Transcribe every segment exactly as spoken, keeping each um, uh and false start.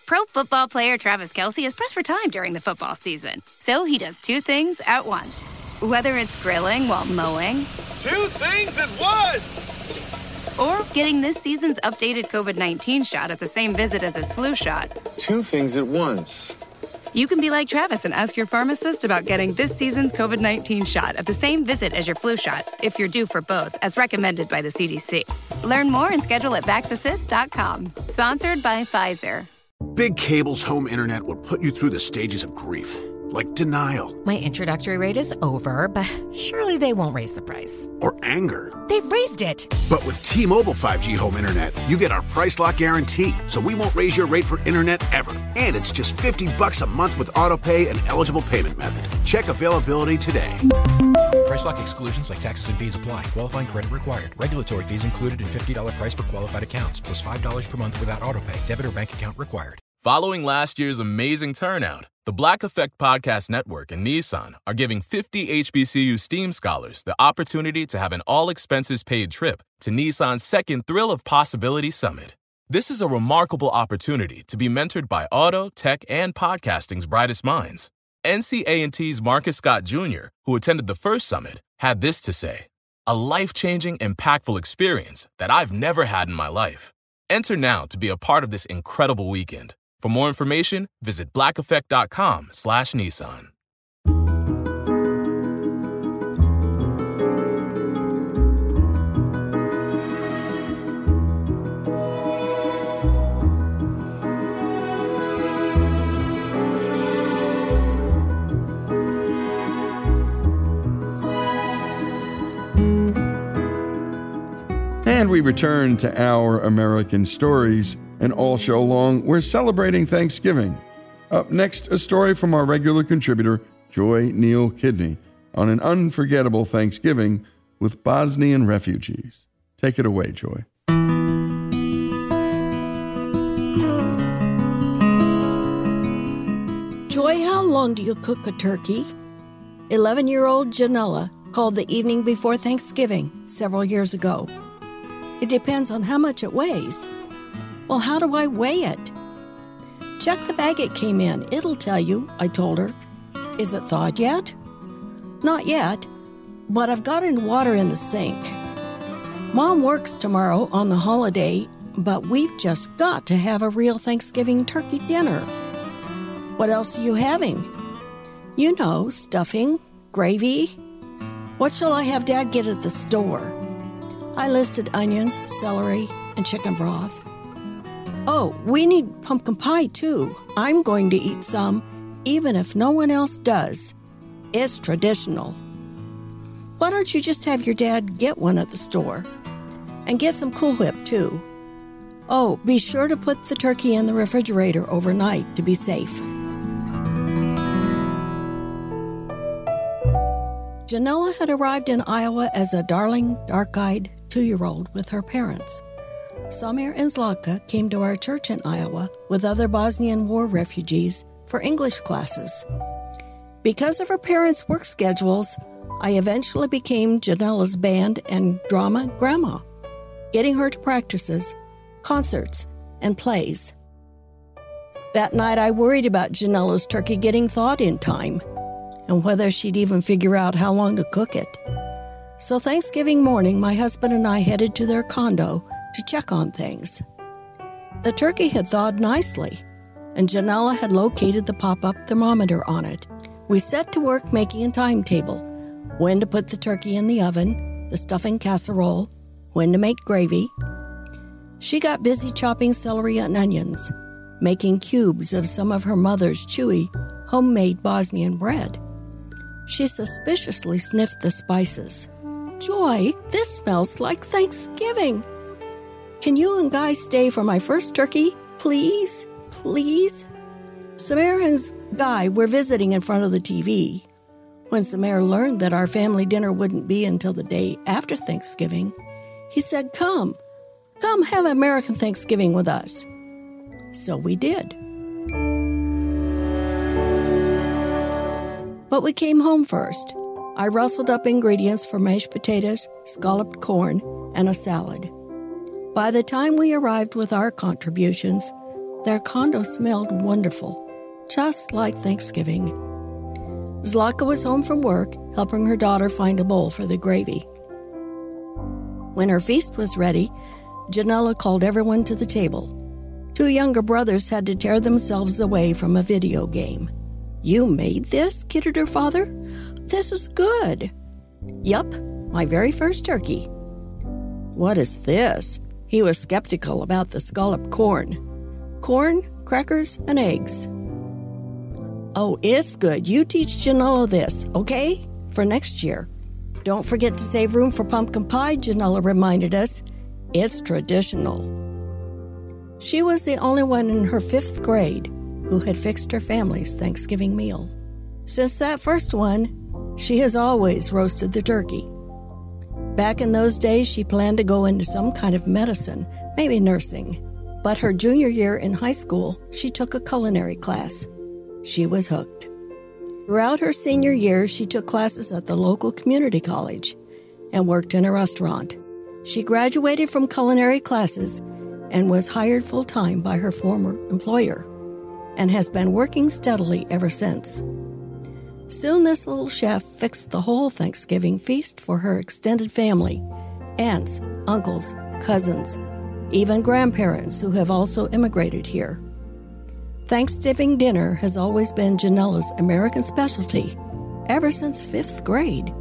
Pro Football player Travis Kelce is pressed for time during the football season. So he does two things at once. Whether it's grilling while mowing. Two things at once! Or getting this season's updated covid nineteen shot at the same visit as his flu shot. Two things at once. You can be like Travis and ask your pharmacist about getting this season's covid nineteen shot at the same visit as your flu shot, if you're due for both, as recommended by the C D C. Learn more and schedule at vax assist dot com. Sponsored by Pfizer. Big Cable's home internet will put you through the stages of grief, like denial. My introductory rate is over, but surely they won't raise the price. Or anger. They've raised it. But with T-Mobile five G home internet, you get our price lock guarantee, so we won't raise your rate for internet ever. And it's just fifty bucks a month with autopay and eligible payment method. Check availability today. Price lock exclusions like taxes and fees apply. Qualifying credit required. Regulatory fees included in fifty dollars price for qualified accounts, plus five dollars per month without autopay. Debit or bank account required. Following last year's amazing turnout, the Black Effect Podcast Network and Nissan are giving fifty H B C U STEAM scholars the opportunity to have an all-expenses-paid trip to Nissan's second Thrill of Possibility Summit. This is a remarkable opportunity to be mentored by auto, tech, and podcasting's brightest minds. N C A and T's Marcus Scott Junior, who attended the first summit, had this to say: "A life-changing, impactful experience that I've never had in my life." Enter now to be a part of this incredible weekend. For more information, visit black effect dot com slash Nissan. And we return to Our American Stories, and all show long, we're celebrating Thanksgiving. Up next, a story from our regular contributor, Joy Neal Kidney, on an unforgettable Thanksgiving with Bosnian refugees. Take it away, Joy. Joy, how long do you cook a turkey? eleven-year-old Janella called the evening before Thanksgiving several years ago. It depends on how much it weighs. Well, how do I weigh it? Check the bag it came in. It'll tell you, I told her. Is it thawed yet? Not yet, but I've got water in the sink. Mom works tomorrow on the holiday, but we've just got to have a real Thanksgiving turkey dinner. What else are you having? You know, stuffing, gravy. What shall I have Dad get at the store? I listed onions, celery, and chicken broth. Oh, we need pumpkin pie, too. I'm going to eat some, even if no one else does. It's traditional. Why don't you just have your dad get one at the store? And get some Cool Whip, too. Oh, be sure to put the turkey in the refrigerator overnight to be safe. Janella had arrived in Iowa as a darling, dark-eyed two-year-old with her parents. Samir and Zlaka came to our church in Iowa with other Bosnian war refugees for English classes. Because of her parents' work schedules, I eventually became Janella's band and drama grandma, getting her to practices, concerts, and plays. That night I worried about Janella's turkey getting thawed in time and whether she'd even figure out how long to cook it. So Thanksgiving morning, my husband and I headed to their condo to check on things. The turkey had thawed nicely, and Janella had located the pop-up thermometer on it. We set to work making a timetable: when to put the turkey in the oven, the stuffing casserole, when to make gravy. She got busy chopping celery and onions, making cubes of some of her mother's chewy, homemade Bosnian bread. She suspiciously sniffed the spices. Joy, this smells like Thanksgiving. Can you and Guy stay for my first turkey, please? Please? Samir and Guy were visiting in front of the T V. When Samir learned that our family dinner wouldn't be until the day after Thanksgiving, he said, Come, come have American Thanksgiving with us. So we did. But we came home first. I rustled up ingredients for mashed potatoes, scalloped corn, and a salad. By the time we arrived with our contributions, Their condo smelled wonderful, just like Thanksgiving. Zlaka was home from work, helping her daughter find a bowl for the gravy. When her feast was ready, Janella called everyone to the table. Two younger brothers had to tear themselves away from a video game. "You made this?" kidded her father. "This is good." "Yup, my very first turkey." "What is this?" He was skeptical about the scalloped corn. "Corn, crackers, and eggs." "Oh, it's good. You teach Janella this, okay? For next year. Don't forget to save room for pumpkin pie," Janella reminded us. "It's traditional." She was the only one in her fifth grade who had fixed her family's Thanksgiving meal. Since that first one, she has always roasted the turkey. Back in those days, she planned to go into some kind of medicine, maybe nursing. But her junior year in high school, she took a culinary class. She was hooked. Throughout her senior year, she took classes at the local community college and worked in a restaurant. She graduated from culinary classes and was hired full-time by her former employer and has been working steadily ever since. Soon this little chef fixed the whole Thanksgiving feast for her extended family, aunts, uncles, cousins, even grandparents who have also immigrated here. Thanksgiving dinner has always been Janella's American specialty ever since fifth grade.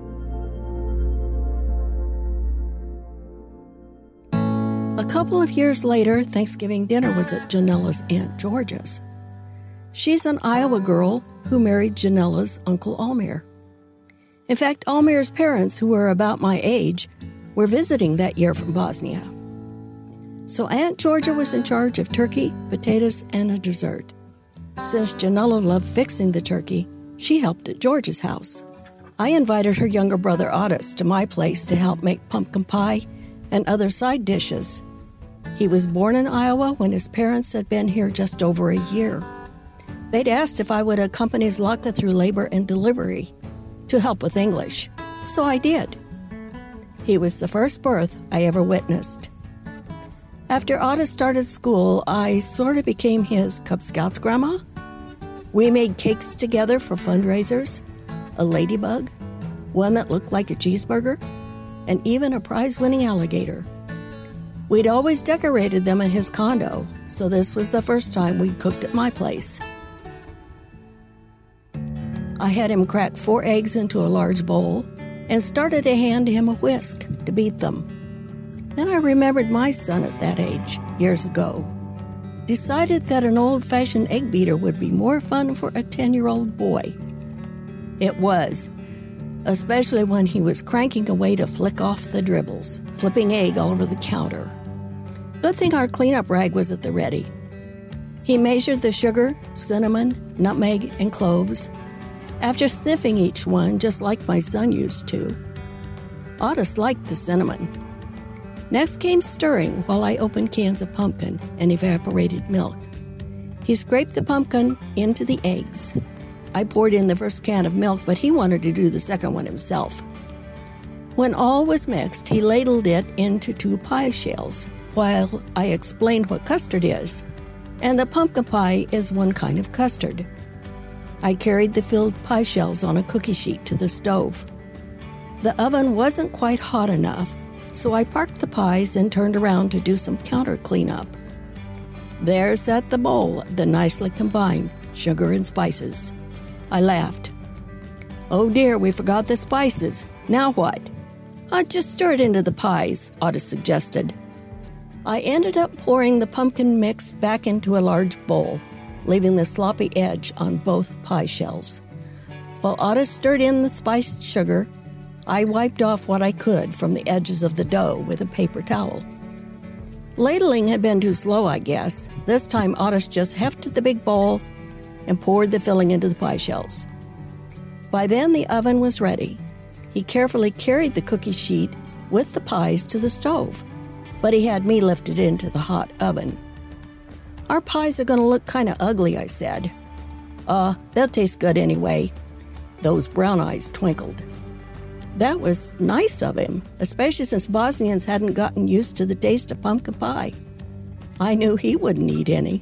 A couple of years later, Thanksgiving dinner was at Janella's Aunt Georgia's. She's an Iowa girl who married Janella's Uncle Almir. In fact, Almir's parents, who were about my age, were visiting that year from Bosnia. So Aunt Georgia was in charge of turkey, potatoes, and a dessert. Since Janella loved fixing the turkey, she helped at Georgia's house. I invited her younger brother Otis to my place to help make pumpkin pie and other side dishes. He was born in Iowa when his parents had been here just over a year. They'd asked if I would accompany Zlaka through labor and delivery to help with English, so I did. He was the first birth I ever witnessed. After Otis started school, I sort of became his Cub Scouts grandma. We made cakes together for fundraisers, a ladybug, one that looked like a cheeseburger, and even a prize-winning alligator. We'd always decorated them in his condo, so this was the first time we'd cooked at my place. I had him crack four eggs into a large bowl and started to hand him a whisk to beat them. Then I remembered my son at that age, years ago. Decided that an old-fashioned egg beater would be more fun for a ten-year-old boy. It was, especially when he was cranking away to flick off the dribbles, flipping egg all over the counter. Good thing our cleanup rag was at the ready. He measured the sugar, cinnamon, nutmeg, and cloves, after sniffing each one just like my son used to. Otis liked the cinnamon. Next came stirring while I opened cans of pumpkin and evaporated milk. He scraped the pumpkin into the eggs. I poured in the first can of milk, but he wanted to do the second one himself. When all was mixed, he ladled it into two pie shells while I explained what custard is, and the pumpkin pie is one kind of custard. I carried the filled pie shells on a cookie sheet to the stove. The oven wasn't quite hot enough, so I parked the pies and turned around to do some counter cleanup. There sat the bowl of the nicely combined sugar and spices. I laughed. "Oh dear, we forgot the spices. Now what?" "I'd just stir it into the pies," Otis suggested. I ended up pouring the pumpkin mix back into a large bowl, leaving the sloppy edge on both pie shells. While Otis stirred in the spiced sugar, I wiped off what I could from the edges of the dough with a paper towel. Ladling had been too slow, I guess. This time Otis just hefted the big bowl and poured the filling into the pie shells. By then the oven was ready. He carefully carried the cookie sheet with the pies to the stove, but he had me lift it into the hot oven. "Our pies are going to look kind of ugly," I said. Uh, they'll taste good anyway." Those brown eyes twinkled. That was nice of him, especially since Bosnians hadn't gotten used to the taste of pumpkin pie. I knew he wouldn't eat any.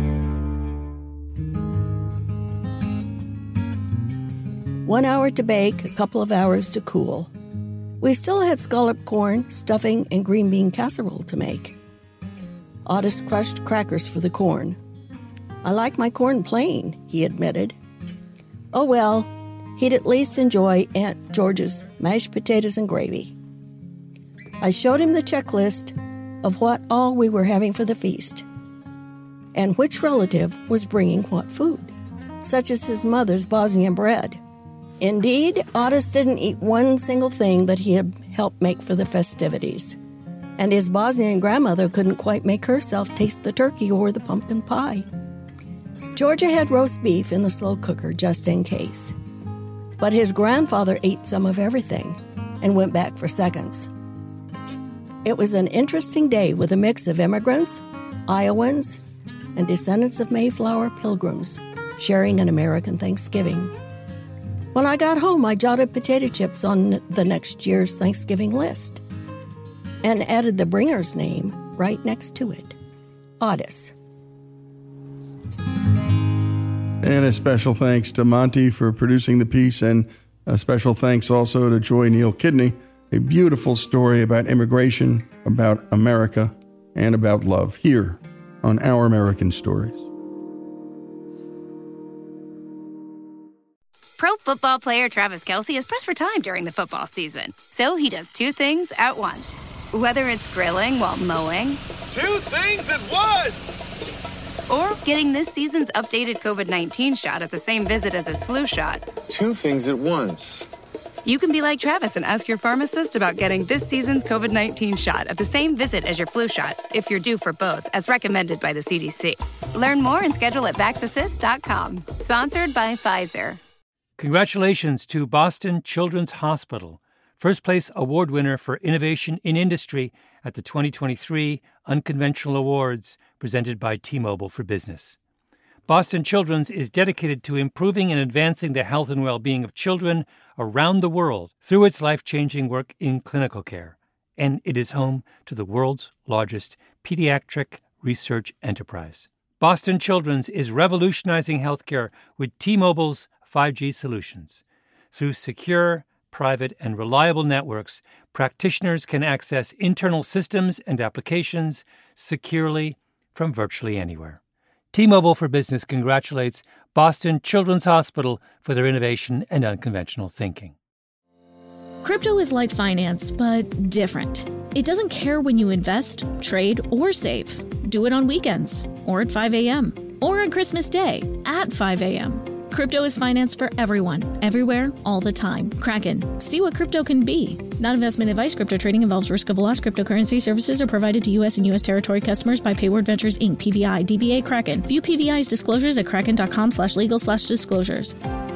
One hour to bake, a couple of hours to cool. We still had scalloped corn, stuffing, and green bean casserole to make. Otis crushed crackers for the corn. I like my corn plain, he admitted. Oh well, he'd at least enjoy Aunt George's mashed potatoes and gravy. I showed him the checklist of what all we were having for the feast, and which relative was bringing what food, such as his mother's Bosnian bread. Indeed, Otis didn't eat one single thing that he had helped make for the festivities, and his Bosnian grandmother couldn't quite make herself taste the turkey or the pumpkin pie. Georgia had roast beef in the slow cooker just in case, but his grandfather ate some of everything and went back for seconds. It was an interesting day with a mix of immigrants, Iowans, and descendants of Mayflower pilgrims sharing an American Thanksgiving. When I got home, I jotted potato chips on the next year's Thanksgiving list and added the bringer's name right next to it, Otis. And a special thanks to Monty for producing the piece, and a special thanks also to Joy Neal Kidney. A beautiful story about immigration, about America, and about love here on Our American Stories. Pro football player Travis Kelce is pressed for time during the football season, so he does two things at once. Whether it's grilling while mowing, Two things at once! or getting this season's updated covid nineteen shot at the same visit as his flu shot. Two things at once. You can be like Travis and ask your pharmacist about getting this season's covid nineteen shot at the same visit as your flu shot if you're due for both, as recommended by the C D C. Learn more and schedule at vax assist dot com. Sponsored by Pfizer. Congratulations to Boston Children's Hospital, first place award winner for innovation in industry at the twenty twenty-three Unconventional Awards presented by T-Mobile for Business. Boston Children's is dedicated to improving and advancing the health and well-being of children around the world through its life-changing work in clinical care, and it is home to the world's largest pediatric research enterprise. Boston Children's is revolutionizing healthcare with T-Mobile's five G solutions. Through secure, private, and reliable networks, practitioners can access internal systems and applications securely from virtually anywhere. T-Mobile for Business congratulates Boston Children's Hospital for their innovation and unconventional thinking. Crypto is like finance, but different. It doesn't care when you invest, trade, or save. Do it on weekends, or at five a.m., or on Christmas Day at five a.m. Crypto is finance for everyone, everywhere, all the time. Kraken. See what crypto can be. Not investment advice. Crypto trading involves risk of loss. Cryptocurrency services are provided to U S and U S territory customers by Payward Ventures, Incorporated. P V I, D B A Kraken. View P V I's disclosures at kraken.com slash legal slash disclosures.